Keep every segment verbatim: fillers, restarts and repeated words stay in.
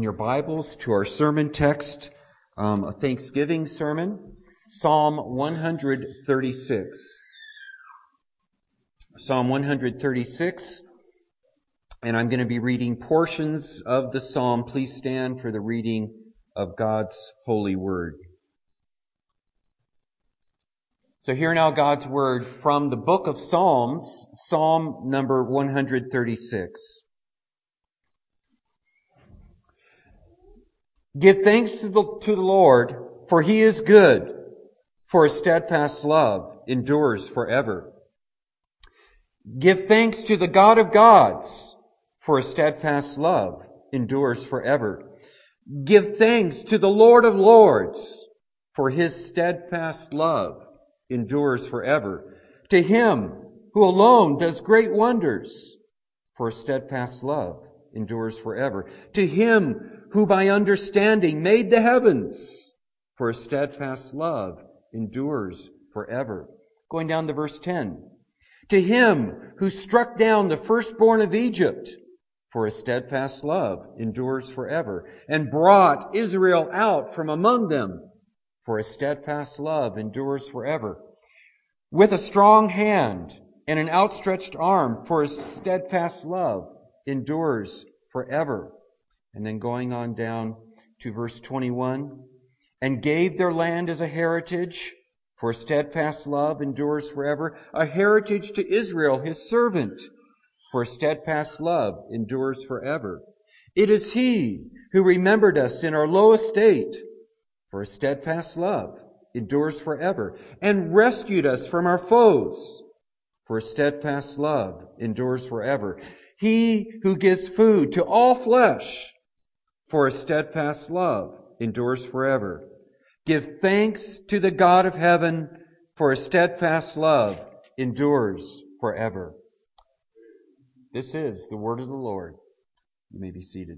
your Bibles to our sermon text, um, a Thanksgiving sermon, Psalm one thirty-six. Psalm one thirty-six, and I'm going to be reading portions of the psalm. Please stand for the reading of God's holy word. So hear now God's word from the book of Psalms, Psalm number one thirty-six. Give thanks to the, to the Lord, for He is good, for His steadfast love endures forever. Give thanks to the God of gods, for His steadfast love endures forever. Give thanks to the Lord of lords, for His steadfast love endures forever. To Him who alone does great wonders, for His steadfast love endures forever. To Him who by understanding made the heavens, for His steadfast love endures forever. Going down to verse ten. To Him who struck down the firstborn of Egypt, for His steadfast love endures forever, and brought Israel out from among them, for His steadfast love endures forever. With a strong hand and an outstretched arm, for His steadfast love endures forever. And then going on down to verse twenty-one, and gave their land as a heritage, for steadfast love endures forever, a heritage to Israel, His servant, for steadfast love endures forever. It is He who remembered us in our low estate, for steadfast love endures forever, and rescued us from our foes, for steadfast love endures forever. He who gives food to all flesh, for His steadfast love endures forever. Give thanks to the God of heaven, for His steadfast love endures forever. This is the word of the Lord. You may be seated.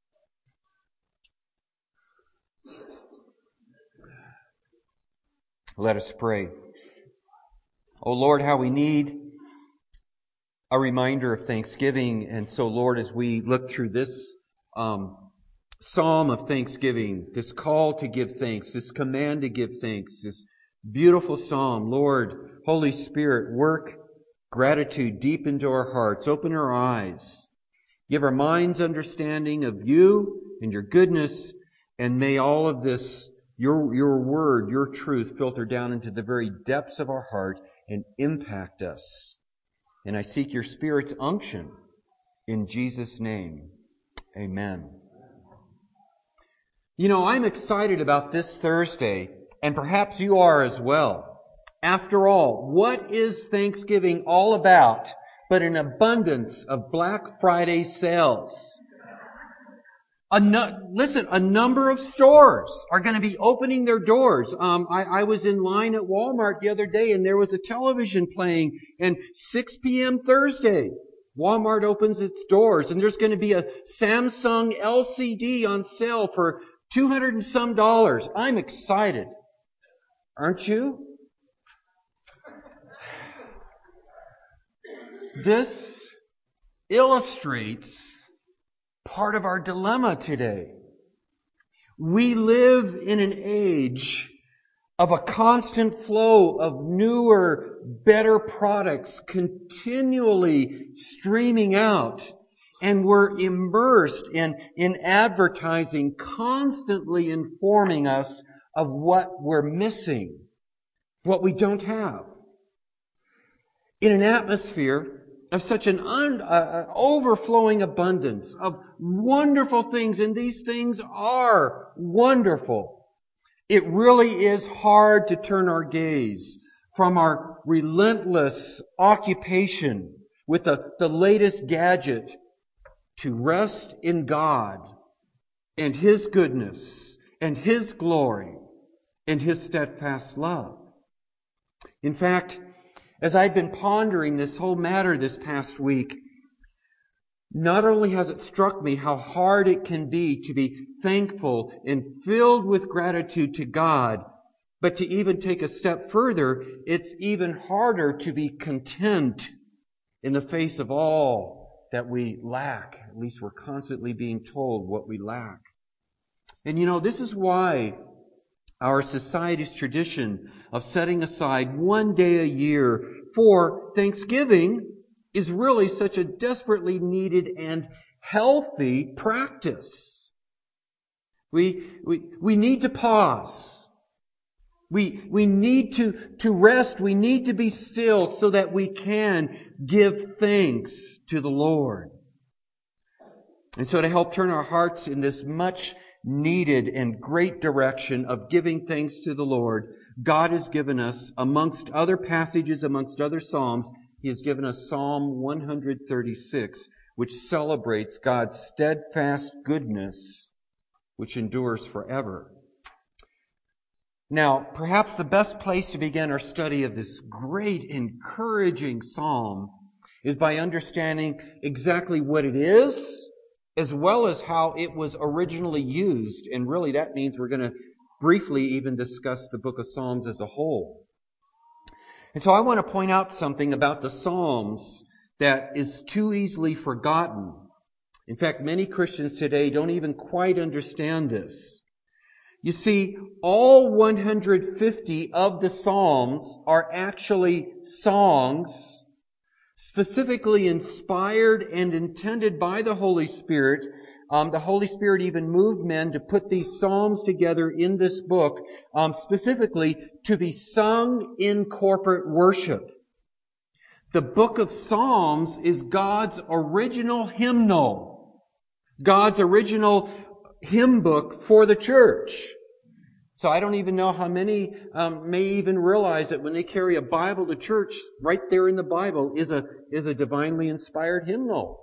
Let us pray. O Lord, how we need a reminder of thanksgiving. And so, Lord, as we look through this um, psalm of thanksgiving, this call to give thanks, this command to give thanks, this beautiful psalm, Lord, Holy Spirit, work gratitude deep into our hearts. Open our eyes. Give our minds understanding of You and Your goodness. And may all of this, Your, your word, Your truth, filter down into the very depths of our heart and impact us. And I seek Your Spirit's unction in Jesus' name. Amen. You know, I'm excited about this Thursday, and perhaps you are as well. After all, what is Thanksgiving all about but an abundance of Black Friday sales? A nu- listen, a number of stores are going to be opening their doors. Um, I, I was in line at Walmart the other day, and there was a television playing, and six p.m. Thursday, Walmart opens its doors, and there's going to be a Samsung L C D on sale for two hundred and some dollars. I'm excited. Aren't you? This illustrates part of our dilemma today. We live in an age of a constant flow of newer, better products continually streaming out. And we're immersed in, in advertising, constantly informing us of what we're missing, what we don't have. In an atmosphere of such an un, uh, overflowing abundance of wonderful things, and these things are wonderful, it really is hard to turn our gaze from our relentless occupation with the, the latest gadget to rest in God and His goodness and His glory and His steadfast love. In fact, as I've been pondering this whole matter this past week, not only has it struck me how hard it can be to be thankful and filled with gratitude to God, but to even take a step further, it's even harder to be content in the face of all that we lack. At least we're constantly being told what we lack. And you know, this is why our society's tradition of setting aside one day a year for Thanksgiving is really such a desperately needed and healthy practice. We, we, we need to pause. We, we need to, to rest. We need to be still so that we can give thanks to the Lord. And so to help turn our hearts in this much needed and great direction of giving thanks to the Lord, God has given us, amongst other passages, amongst other Psalms, He has given us Psalm one thirty-six, which celebrates God's steadfast goodness, which endures forever. Now, perhaps the best place to begin our study of this great, encouraging psalm is by understanding exactly what it is, as well as how it was originally used. And really that means we're going to briefly even discuss the book of Psalms as a whole. And so I want to point out something about the Psalms that is too easily forgotten. In fact, many Christians today don't even quite understand this. You see, all one hundred fifty of the Psalms are actually songs specifically inspired and intended by the Holy Spirit. Um, the Holy Spirit even moved men to put these psalms together in this book, um, specifically to be sung in corporate worship. The book of Psalms is God's original hymnal, God's original hymn book for the church. So I don't even know how many um, may even realize that when they carry a Bible to church, right there in the Bible is a is a divinely inspired hymnal.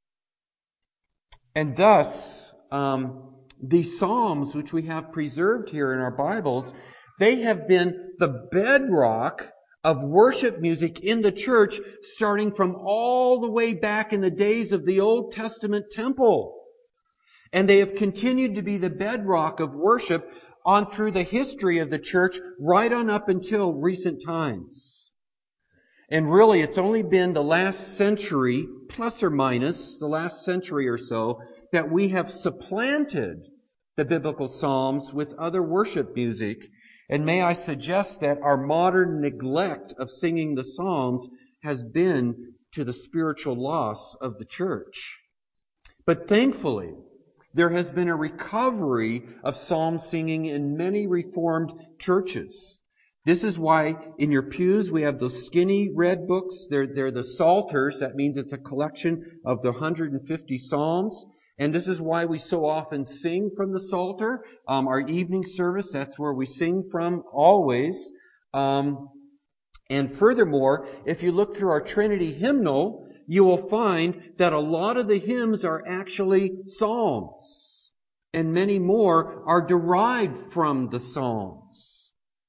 And thus, um, these Psalms, which we have preserved here in our Bibles, they have been the bedrock of worship music in the church, starting from all the way back in the days of the Old Testament temple. And they have continued to be the bedrock of worship on through the history of the church, right on up until recent times. And really, it's only been the last century, plus or minus, the last century or so, that we have supplanted the biblical Psalms with other worship music. And may I suggest that our modern neglect of singing the Psalms has been to the spiritual loss of the church. But thankfully, there has been a recovery of psalm singing in many Reformed churches. This is why in your pews we have those skinny red books. They're, they're the Psalters. That means it's a collection of the one hundred fifty psalms. And this is why we so often sing from the Psalter. Um, our evening service, that's where we sing from always. Um, and furthermore, if you look through our Trinity hymnal, you will find that a lot of the hymns are actually psalms, and many more are derived from the Psalms.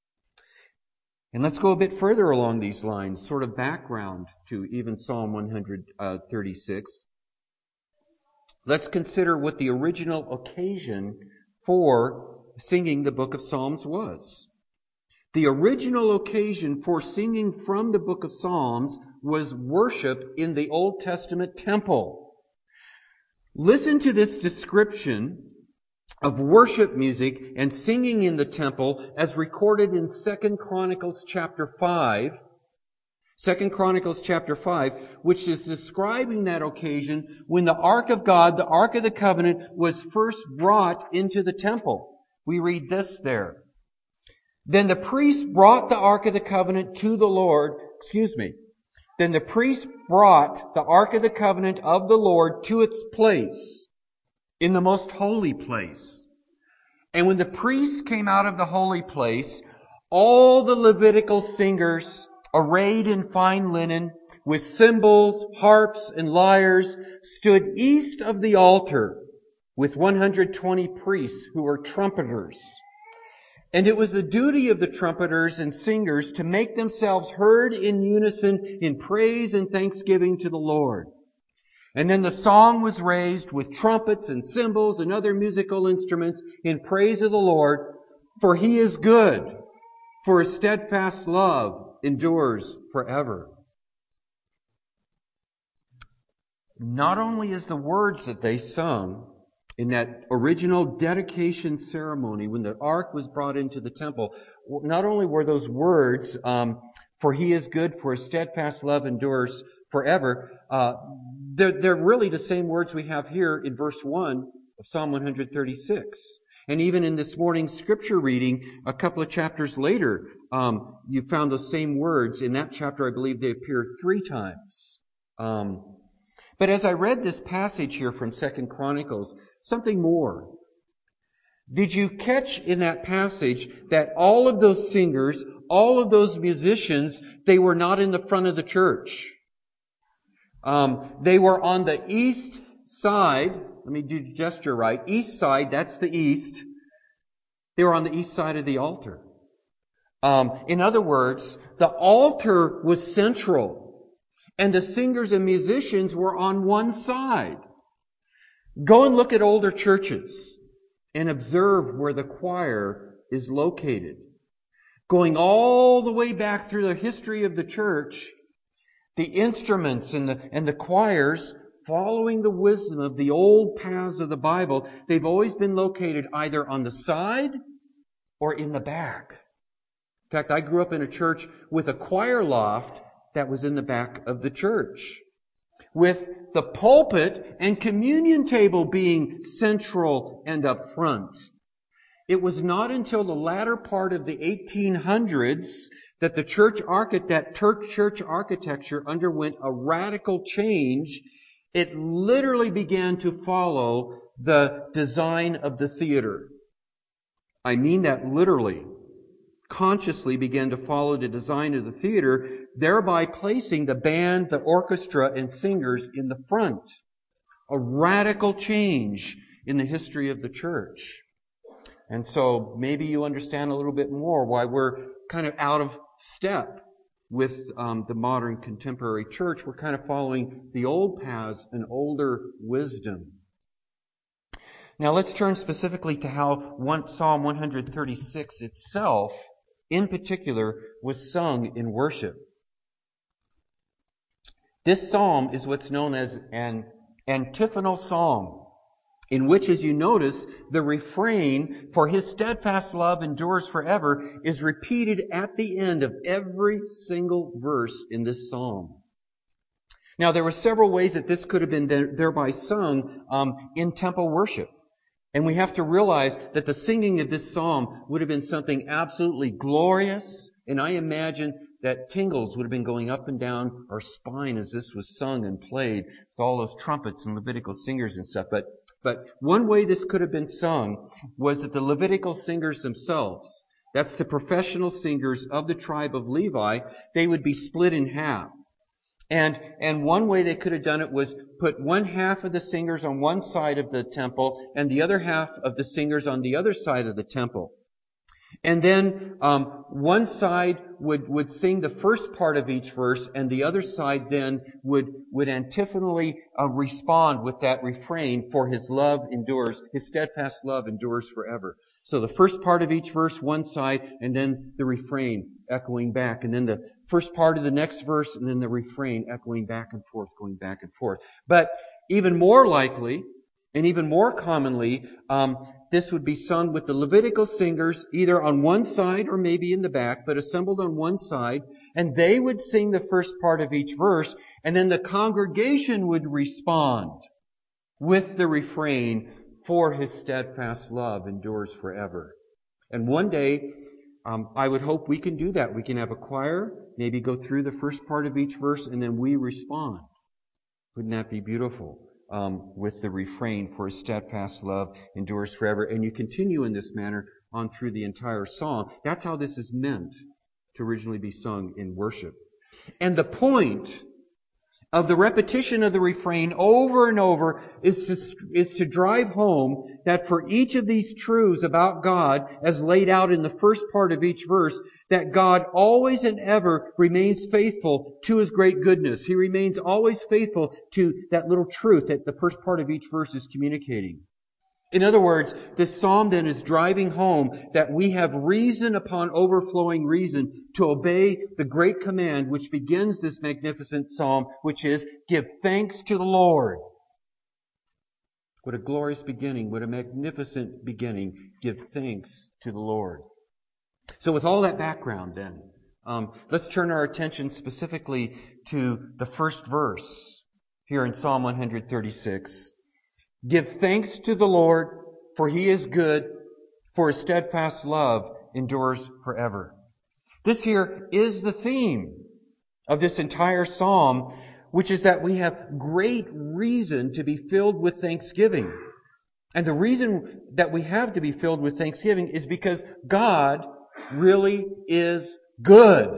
And let's go a bit further along these lines, sort of background to even Psalm one thirty-six. Let's consider what the original occasion for singing the book of Psalms was. The original occasion for singing from the book of Psalms was worship in the Old Testament temple. Listen to this description of worship music and singing in the temple as recorded in Second Chronicles chapter five. Second Chronicles chapter five, which is describing that occasion when the Ark of God, the Ark of the Covenant, was first brought into the temple. We read this there. Then the priest brought the Ark of the Covenant to the Lord, excuse me, then the priest brought the Ark of the Covenant of the Lord to its place, in the most holy place. And when the priests came out of the holy place, all the Levitical singers, arrayed in fine linen, with cymbals, harps, and lyres, stood east of the altar with one hundred twenty priests who were trumpeters. And it was the duty of the trumpeters and singers to make themselves heard in unison in praise and thanksgiving to the Lord. And then the song was raised with trumpets and cymbals and other musical instruments in praise of the Lord, for He is good, for His steadfast love endures forever. Not only is the words that they sung In that original dedication ceremony, when the ark was brought into the temple, not only were those words, um, for he is good, for his steadfast love endures forever, uh, they're, they're really the same words we have here in verse one of Psalm one thirty-six. And even in this morning's scripture reading, a couple of chapters later, um, you found those same words. In that chapter, I believe they appear three times. Um, but as I read this passage here from Second Chronicles, something more. Did you catch in that passage that all of those singers, all of those musicians, they were not in the front of the church? Um, they were on the east side. Let me do the gesture right. East side, that's the east. They were on the east side of the altar. Um, in other words, the altar was central, and the singers and musicians were on one side. Go and look at older churches and observe where the choir is located. Going all the way back through the history of the church, the instruments and the, and the choirs, following the wisdom of the old paths of the Bible, they've always been located either on the side or in the back. In fact, I grew up in a church with a choir loft that was in the back of the church, with the pulpit and communion table being central and up front. It was not until the latter part of the eighteen hundreds that the church architect, that church architecture underwent a radical change. It literally began to follow the design of the theater. I mean that literally. Consciously began to follow the design of the theater, thereby placing the band, the orchestra, and singers in the front. A radical change in the history of the church. And so maybe you understand a little bit more why we're kind of out of step with um, the modern contemporary church. We're kind of following the old paths and older wisdom. Now let's turn specifically to how one, Psalm one thirty-six itself, in particular, was sung in worship. This psalm is what's known as an antiphonal psalm, in which, as you notice, the refrain, for his steadfast love endures forever, is repeated at the end of every single verse in this psalm. Now, there were several ways that this could have been thereby sung um, in temple worship. And we have to realize that the singing of this psalm would have been something absolutely glorious. And I imagine that tingles would have been going up and down our spine as this was sung and played with all those trumpets and Levitical singers and stuff. But, but one way this could have been sung was that the Levitical singers themselves, that's the professional singers of the tribe of Levi, they would be split in half. And, and one way they could have done it was put one half of the singers on one side of the temple and the other half of the singers on the other side of the temple. And then um, one side would, would sing the first part of each verse, and the other side then would, would antiphonally uh, respond with that refrain, for his love endures, his steadfast love endures forever. So the first part of each verse, one side, and then the refrain echoing back, and then the first part of the next verse, and then the refrain echoing back and forth, going back and forth. But even more likely, and even more commonly, um, this would be sung with the Levitical singers either on one side or maybe in the back, but assembled on one side, and they would sing the first part of each verse, and then the congregation would respond with the refrain, for his steadfast love endures forever. And one day, um, I would hope we can do that. We can have a choir, maybe go through the first part of each verse, and then we respond. Wouldn't that be beautiful? Um, with the refrain, for his steadfast love endures forever. And you continue in this manner on through the entire psalm. That's how this is meant to originally be sung in worship. And the point of the repetition of the refrain over and over is to, is to drive home that for each of these truths about God, as laid out in the first part of each verse, that God always and ever remains faithful to his great goodness. He remains always faithful to that little truth that the first part of each verse is communicating. In other words, this psalm then is driving home that we have reason upon overflowing reason to obey the great command which begins this magnificent psalm, which is, give thanks to the Lord. What a glorious beginning. What a magnificent beginning. Give thanks to the Lord. So with all that background then, um, let's turn our attention specifically to the first verse here in Psalm one thirty-six. Give thanks to the Lord, for He is good, for His steadfast love endures forever. This here is the theme of this entire psalm, which is that we have great reason to be filled with thanksgiving. And the reason that we have to be filled with thanksgiving is because God really is good.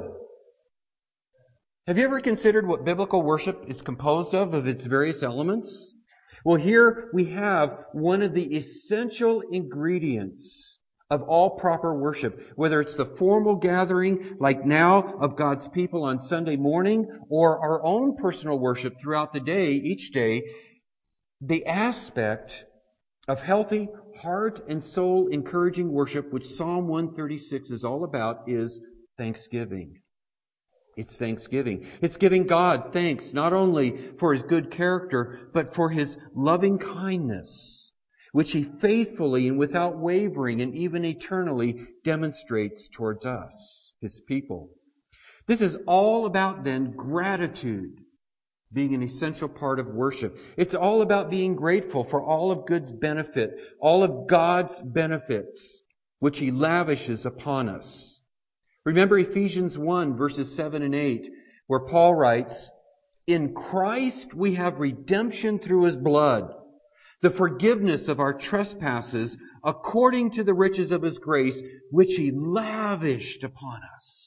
Have you ever considered what biblical worship is composed of, of its various elements? Well, here we have one of the essential ingredients of all proper worship, whether it's the formal gathering like now of God's people on Sunday morning or our own personal worship throughout the day, each day. The aspect of healthy heart and soul encouraging worship, which Psalm one thirty-six is all about, is thanksgiving. It's thanksgiving. It's giving God thanks not only for His good character, but for His loving kindness, which He faithfully and without wavering and even eternally demonstrates towards us, His people. This is all about then gratitude being an essential part of worship. It's all about being grateful for all of God's benefit, all of God's benefits, which He lavishes upon us. Remember Ephesians one, verses seven and eight, where Paul writes, "In Christ we have redemption through His blood, the forgiveness of our trespasses, according to the riches of His grace, which He lavished upon us."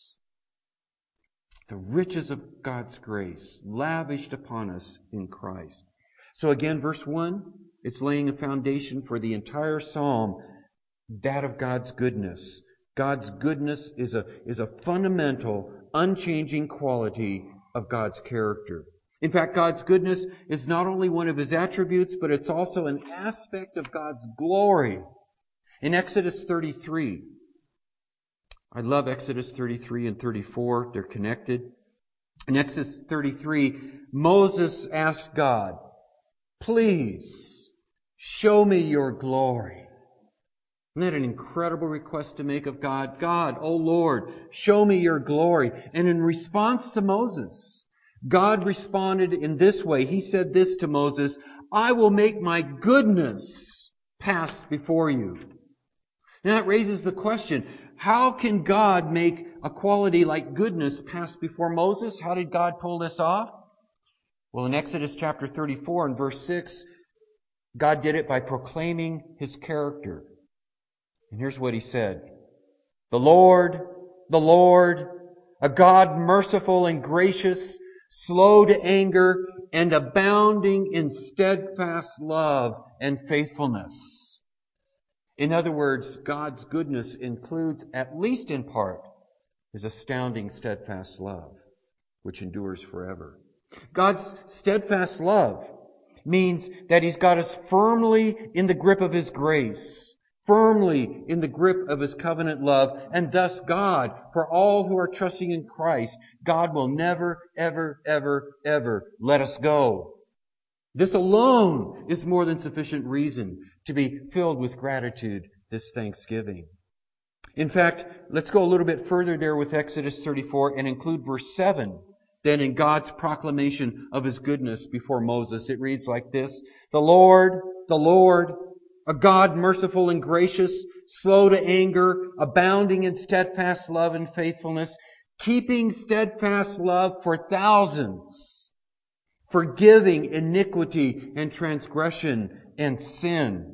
The riches of God's grace lavished upon us in Christ. So again, verse one, it's laying a foundation for the entire psalm, that of God's goodness. God's goodness is a, is a fundamental, unchanging quality of God's character. In fact, God's goodness is not only one of His attributes, but it's also an aspect of God's glory. In Exodus thirty-three, I love Exodus thirty-three and thirty-four. They're connected. In Exodus thirty-three, Moses asked God, "Please show me your glory." Isn't that an incredible request to make of God? God, O Lord, show me your glory. And in response to Moses, God responded in this way. He said this to Moses, "I will make my goodness pass before you." Now that raises the question, how can God make a quality like goodness pass before Moses? How did God pull this off? Well, in Exodus chapter thirty-four and verse six, God did it by proclaiming His character. And here's what He said. "The Lord, the Lord, a God merciful and gracious, slow to anger, and abounding in steadfast love and faithfulness." In other words, God's goodness includes, at least in part, His astounding steadfast love, which endures forever. God's steadfast love means that He's got us firmly in the grip of His grace, firmly in the grip of His covenant love, and thus God, for all who are trusting in Christ, God will never, ever, ever, ever let us go. This alone is more than sufficient reason to be filled with gratitude this Thanksgiving. In fact, let's go a little bit further there with Exodus thirty-four and include verse seven. Then in God's proclamation of His goodness before Moses, it reads like this, "The Lord, the Lord, a God merciful and gracious, slow to anger, abounding in steadfast love and faithfulness, keeping steadfast love for thousands, forgiving iniquity and transgression and sin."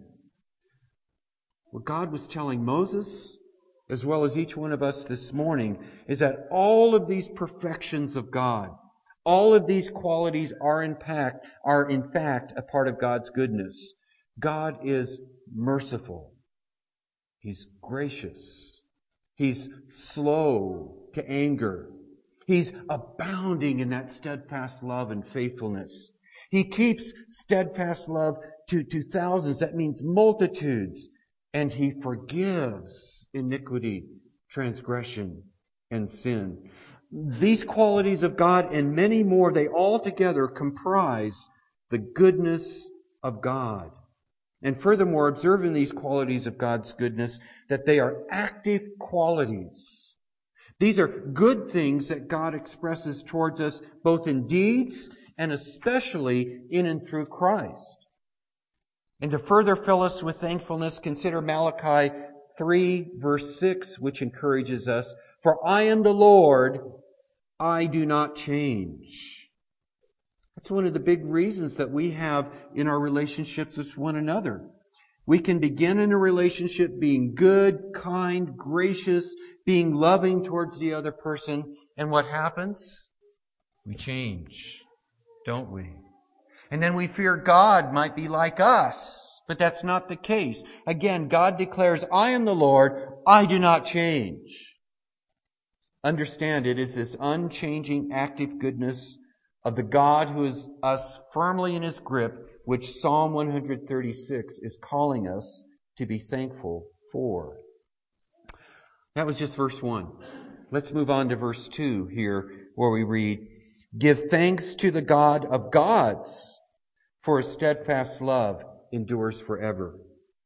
What God was telling Moses, as well as each one of us this morning, is that all of these perfections of God, all of these qualities are in fact, are in fact a part of God's goodness. God is merciful. He's gracious. He's slow to anger. He's abounding in that steadfast love and faithfulness. He keeps steadfast love to, to thousands. That means multitudes. And He forgives iniquity, transgression, and sin. These qualities of God and many more, they all together comprise the goodness of God. And furthermore, observe in these qualities of God's goodness that they are active qualities. These are good things that God expresses towards us both in deeds and especially in and through Christ. And to further fill us with thankfulness, consider Malachi three, verse six, which encourages us, "For I am the Lord, I do not change." That's one of the big reasons that we have in our relationships with one another. We can begin in a relationship being good, kind, gracious, being loving towards the other person, and what happens? We change, don't we? And then we fear God might be like us, but that's not the case. Again, God declares, "I am the Lord, I do not change." Understand, it is this unchanging, active goodness of the God who is us firmly in His grip, which Psalm one thirty-six is calling us to be thankful for. That was just verse one. Let's move on to verse two here, where we read, "Give thanks to the God of gods, for His steadfast love endures forever."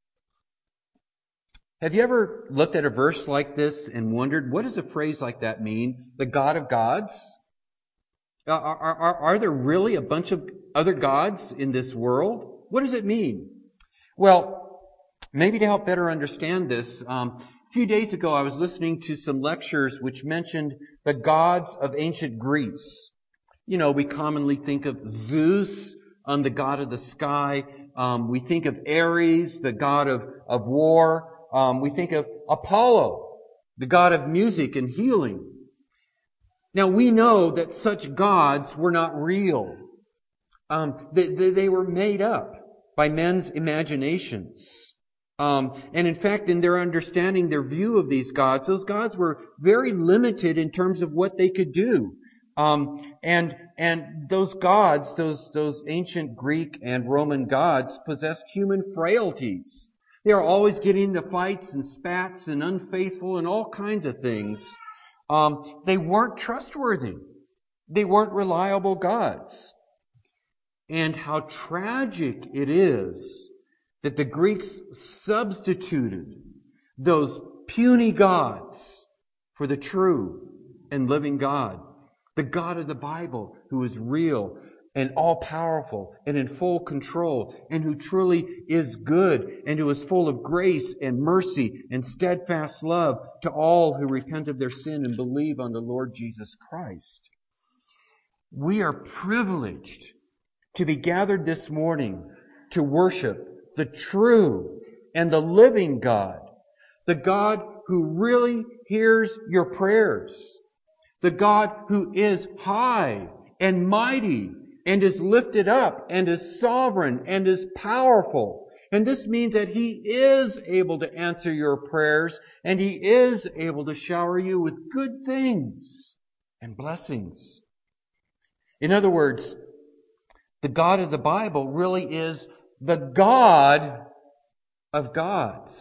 Have you ever looked at a verse like this and wondered, what does a phrase like that mean? The God of gods? Are, are, are there really a bunch of other gods in this world? What does it mean? Well, maybe to help better understand this, um, a few days ago I was listening to some lectures which mentioned the gods of ancient Greece. You know, we commonly think of Zeus, um, the god of the sky. Um, we think of Ares, the god of, of war. Um, we think of Apollo, the god of music and healing. Now, we know that such gods were not real. Um, they, they, they were made up by men's imaginations. Um, and in fact, in their understanding, their view of these gods, those gods were very limited in terms of what they could do. Um, and and those gods, those those ancient Greek and Roman gods, possessed human frailties. They are always getting into fights and spats and unfaithful and all kinds of things. Um, they weren't trustworthy. They weren't reliable gods. And how tragic it is that the Greeks substituted those puny gods for the true and living God, the God of the Bible, who is real and all-powerful and in full control, and who truly is good and who is full of grace and mercy and steadfast love to all who repent of their sin and believe on the Lord Jesus Christ. We are privileged to be gathered this morning to worship the true and the living God, the God who really hears your prayers, the God who is high and mighty and is lifted up and is sovereign and is powerful. And this means that He is able to answer your prayers and He is able to shower you with good things and blessings. In other words, the God of the Bible really is the God of gods.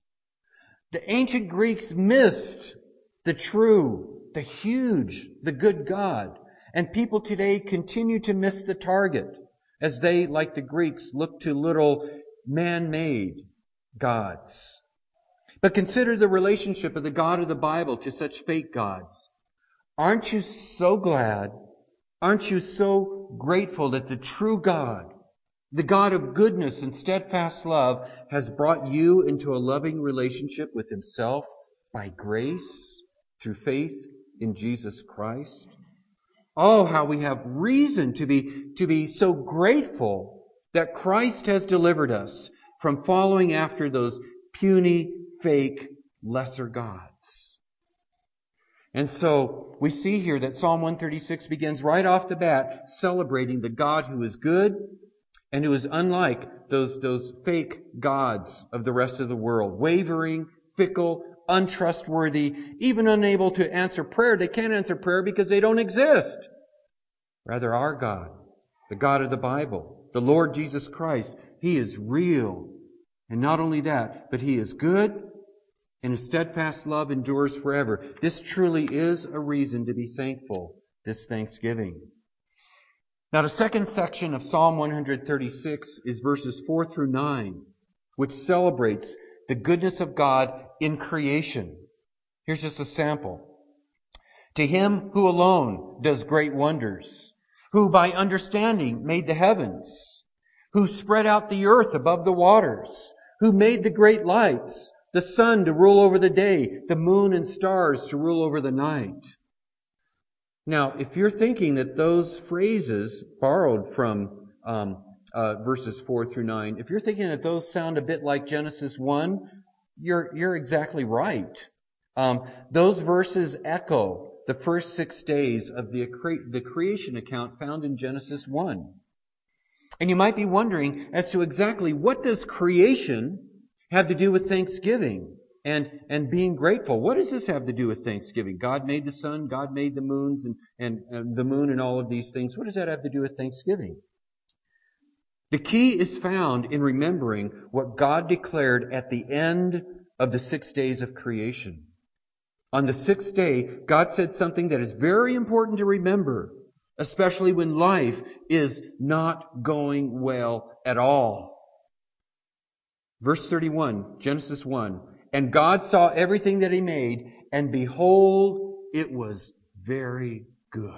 The ancient Greeks missed the true, the huge, the good God. And people today continue to miss the target as they, like the Greeks, look to little man-made gods. But consider the relationship of the God of the Bible to such fake gods. Aren't you so glad, aren't you so grateful that the true God, the God of goodness and steadfast love, has brought you into a loving relationship with Himself by grace through faith in Jesus Christ? Oh, how we have reason to be, to be so grateful that Christ has delivered us from following after those puny, fake, lesser gods. And so we see here that Psalm one thirty-six begins right off the bat celebrating the God who is good and who is unlike those, those fake gods of the rest of the world. Wavering, fickle, untrustworthy, even unable to answer prayer. They can't answer prayer because they don't exist. Rather, our God, the God of the Bible, the Lord Jesus Christ, He is real. And not only that, but He is good, and His steadfast love endures forever. This truly is a reason to be thankful this Thanksgiving. Now, the second section of Psalm one thirty-six is verses four through nine. which celebrates the goodness of God in creation. Here's just a sample. To him who alone does great wonders, who by understanding made the heavens, who spread out the earth above the waters, who made the great lights, the sun to rule over the day, the moon and stars to rule over the night. Now, if you're thinking that those phrases borrowed from um, uh, verses four through nine, if you're thinking that those sound a bit like Genesis one, you're you're exactly right. Um, those verses echo the first six days of the, the creation account found in Genesis one. And you might be wondering as to exactly what does creation have to do with Thanksgiving and, and being grateful? What does this have to do with Thanksgiving? God made the sun, God made the moons and, and, and the moon and all of these things. What does that have to do with Thanksgiving? The key is found in remembering what God declared at the end of the six days of creation. On the sixth day, God said something that is very important to remember, especially when life is not going well at all. Verse thirty-one, Genesis one. And God saw everything that He made, and behold, it was very good.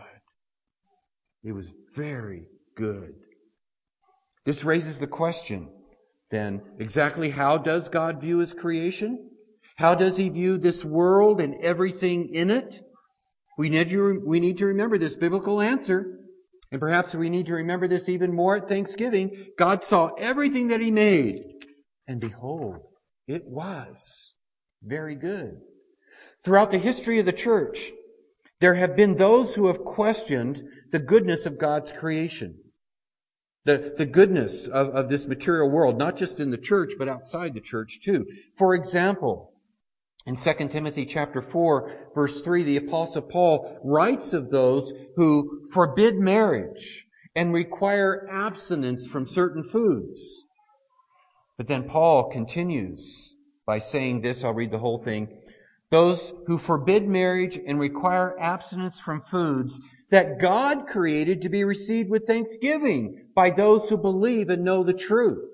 It was very good. This raises the question, then, exactly how does God view His creation? How does He view this world and everything in it? We need to, we need to remember this biblical answer. And perhaps we need to remember this even more at Thanksgiving. God saw everything that He made, and behold, it was very good. Throughout the history of the church, there have been those who have questioned the goodness of God's creation. The, the goodness of, of this material world, not just in the church, but outside the church too. For example, in Second Timothy chapter four, verse three, the Apostle Paul writes of those who forbid marriage and require abstinence from certain foods. But then Paul continues by saying this, I'll read the whole thing. Those who forbid marriage and require abstinence from foods that God created to be received with thanksgiving by those who believe and know the truth.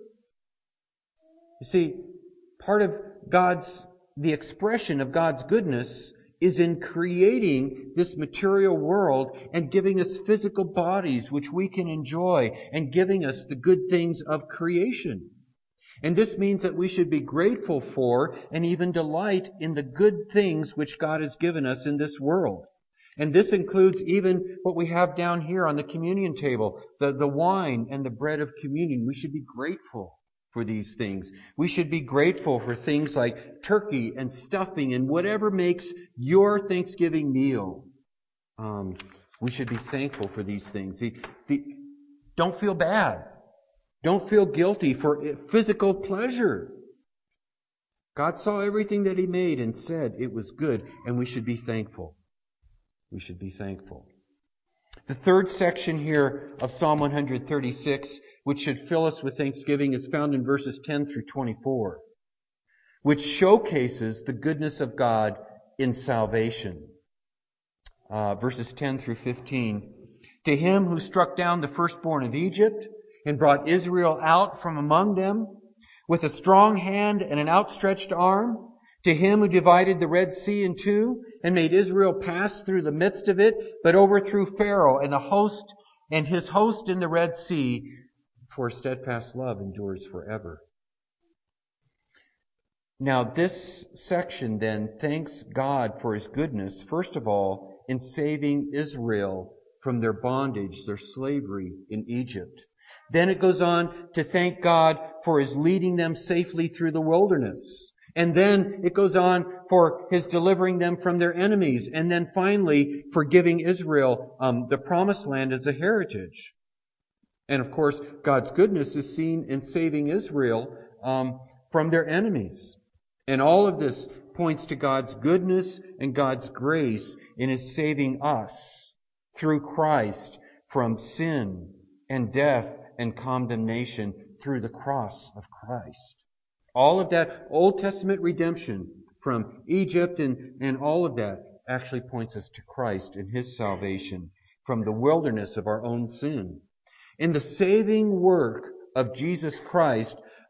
You see, part of God's The expression of God's goodness is in creating this material world and giving us physical bodies which we can enjoy and giving us the good things of creation. And this means that we should be grateful for and even delight in the good things which God has given us in this world. And this includes even what we have down here on the communion table, the, the wine and the bread of communion. We should be grateful for these things. We should be grateful for things like turkey and stuffing and whatever makes your Thanksgiving meal. Um, we should be thankful for these things. The, the, don't feel bad. Don't feel guilty for physical pleasure. God saw everything that He made and said it was good, and we should be thankful. We should be thankful. The third section here of Psalm one thirty-six, which should fill us with thanksgiving, is found in verses ten through twenty-four, which showcases the goodness of God in salvation. Uh, verses ten through fifteen. To Him who struck down the firstborn of Egypt and brought Israel out from among them with a strong hand and an outstretched arm, to Him who divided the Red Sea in two and made Israel pass through the midst of it, but overthrew Pharaoh and the host and his host in the Red Sea, for steadfast love endures forever. Now this section then thanks God for His goodness, first of all, in saving Israel from their bondage, their slavery in Egypt. Then it goes on to thank God for His leading them safely through the wilderness. And then it goes on for His delivering them from their enemies. And then finally for giving Israel um, the promised land as a heritage. And of course, God's goodness is seen in saving Israel um, from their enemies. And all of this points to God's goodness and God's grace in His saving us through Christ from sin and death and condemnation through the cross of Christ. All of that Old Testament redemption from Egypt and, and all of that actually points us to Christ and His salvation from the wilderness of our own sin. In the saving work of Jesus Christ,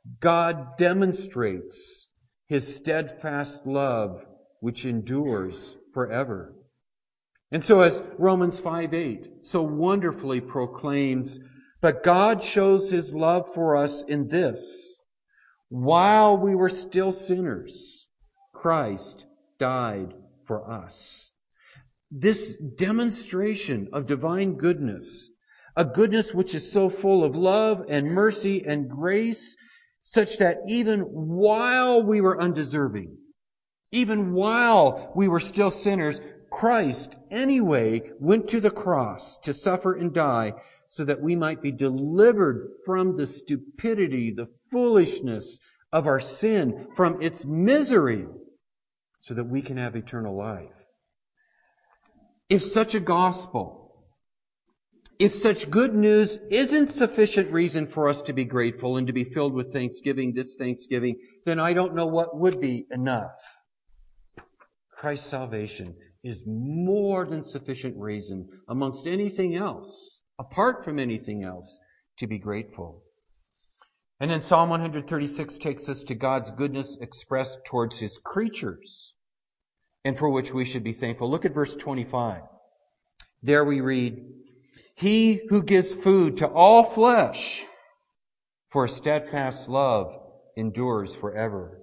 God demonstrates His steadfast love which endures forever. And so as Romans five eight so wonderfully proclaims, but God shows His love for us in this: while we were still sinners, Christ died for us. This demonstration of divine goodness, a goodness which is so full of love and mercy and grace, such that even while we were undeserving, even while we were still sinners, Christ anyway went to the cross to suffer and die so that we might be delivered from the stupidity, the foolishness of our sin, from its misery, so that we can have eternal life. If such a gospel, if such good news isn't sufficient reason for us to be grateful and to be filled with thanksgiving this Thanksgiving, then I don't know what would be enough. Christ's salvation is more than sufficient reason, amongst anything else, apart from anything else, to be grateful. And then Psalm one thirty-six takes us to God's goodness expressed towards His creatures, and for which we should be thankful. Look at verse twenty-five. There we read, He who gives food to all flesh, for steadfast love endures forever.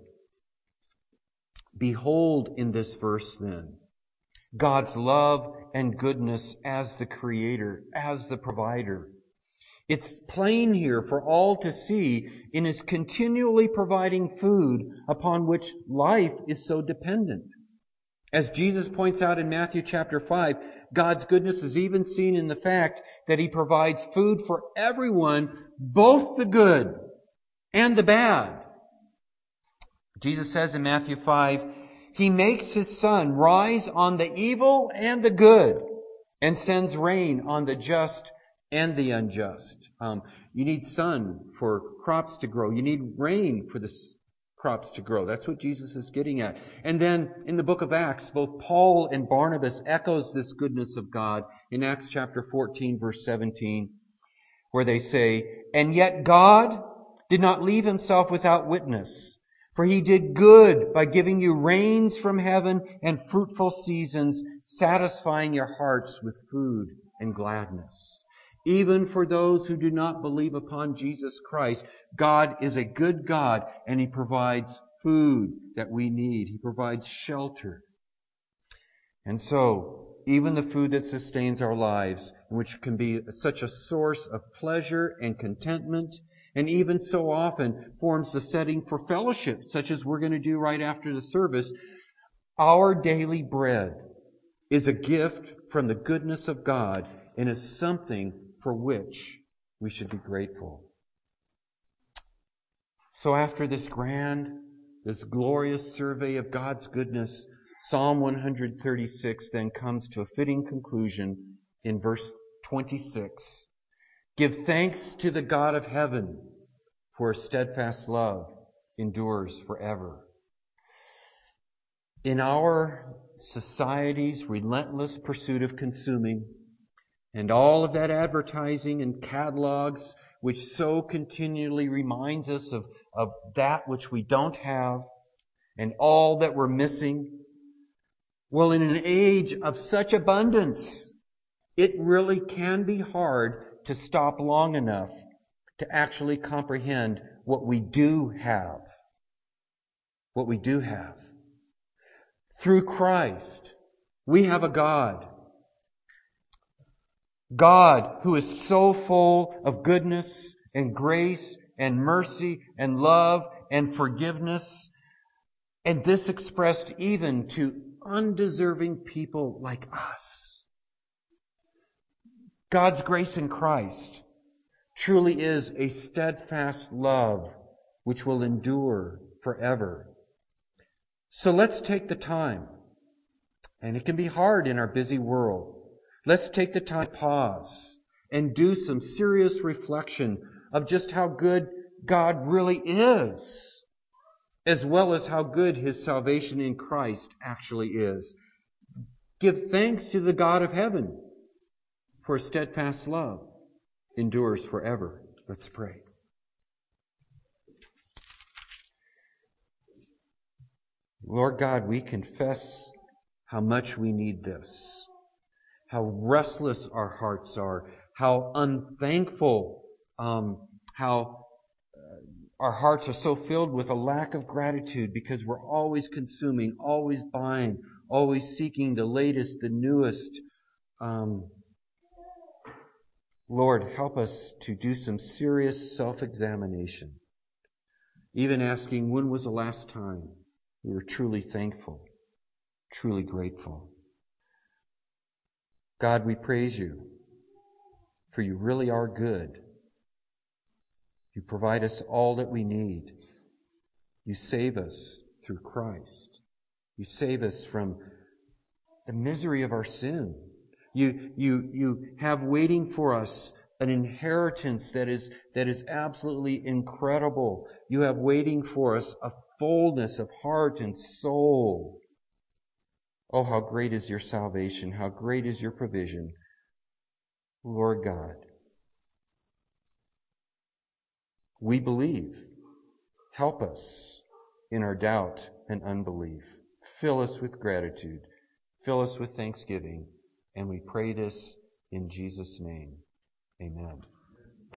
Behold in this verse then, God's love and goodness as the Creator, as the provider. It's plain here for all to see in His continually providing food upon which life is so dependent. As Jesus points out in Matthew chapter five, God's goodness is even seen in the fact that He provides food for everyone, both the good and the bad. Jesus says in Matthew five, He makes His sun rise on the evil and the good, and sends rain on the just and the unjust. Um, you need sun for crops to grow. You need rain for the crops to grow. That's what Jesus is getting at. And then in the book of Acts, both Paul and Barnabas echoes this goodness of God in Acts chapter fourteen, verse seventeen, where they say, And yet God did not leave Himself without witness, for He did good by giving you rains from heaven and fruitful seasons, satisfying your hearts with food and gladness. Even for those who do not believe upon Jesus Christ, God is a good God, and He provides food that we need. He provides shelter. And so, even the food that sustains our lives, which can be such a source of pleasure and contentment, and even so often forms the setting for fellowship, such as we're going to do right after the service, our daily bread is a gift from the goodness of God and is something for which we should be grateful. So after this grand, this glorious survey of God's goodness, Psalm one thirty-six then comes to a fitting conclusion in verse twenty-six. Give thanks to the God of heaven, for His steadfast love endures forever. In our society's relentless pursuit of consuming, and all of that advertising and catalogs which so continually reminds us of, of that which we don't have and all that we're missing, well, in an age of such abundance, it really can be hard to stop long enough to actually comprehend what we do have. What we do have. Through Christ, we have a God. God who is so full of goodness and grace and mercy and love and forgiveness, and this expressed even to undeserving people like us. God's grace in Christ truly is a steadfast love which will endure forever. So let's take the time, and it can be hard in our busy world. Let's take the time to pause and do some serious reflection of just how good God really is, as well as how good His salvation in Christ actually is. Give thanks to the God of heaven, for His steadfast love endures forever. Let's pray. Lord God, we confess how much we need this, how restless our hearts are, how unthankful, um, how uh, our hearts are so filled with a lack of gratitude because we're always consuming, always buying, always seeking the latest, the newest. Um, Lord, help us to do some serious self-examination, even asking when was the last time we were truly thankful, truly grateful. God, we praise you, for you really are good. You provide us all that we need. You save us through Christ. You save us from the misery of our sin. You, you, you have waiting for us an inheritance that is, that is absolutely incredible. You have waiting for us a fullness of heart and soul. Oh, how great is your salvation. How great is your provision. Lord God, we believe. Help us in our doubt and unbelief. Fill us with gratitude. Fill us with thanksgiving. And we pray this in Jesus' name. Amen.